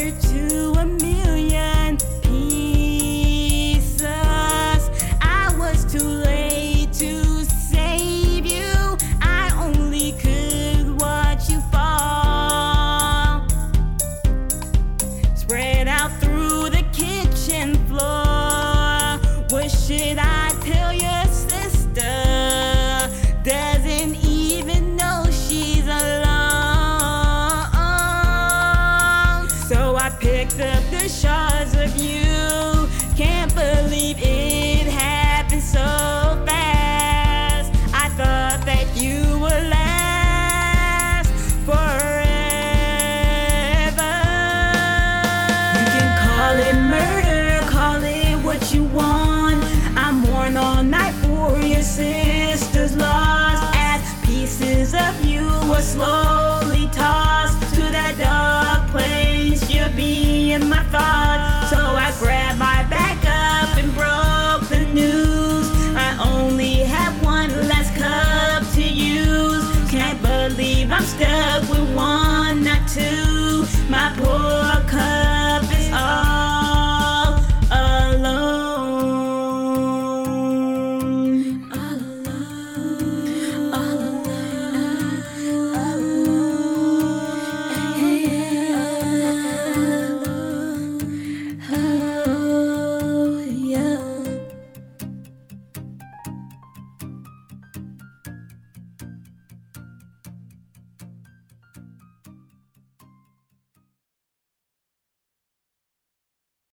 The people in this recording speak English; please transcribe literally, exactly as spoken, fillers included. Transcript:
shattered to a million pieces. I was too late to save you. I only could watch you fall, spread out through the kitchen floor. What should I tell your sister? Doesn't even know she's alone. So I picked up the shards of you. Can't believe it happened so fast. I thought that you would last forever. You can call it murder, call it what you want. I mourn all night for your sister's loss, as pieces of you were slow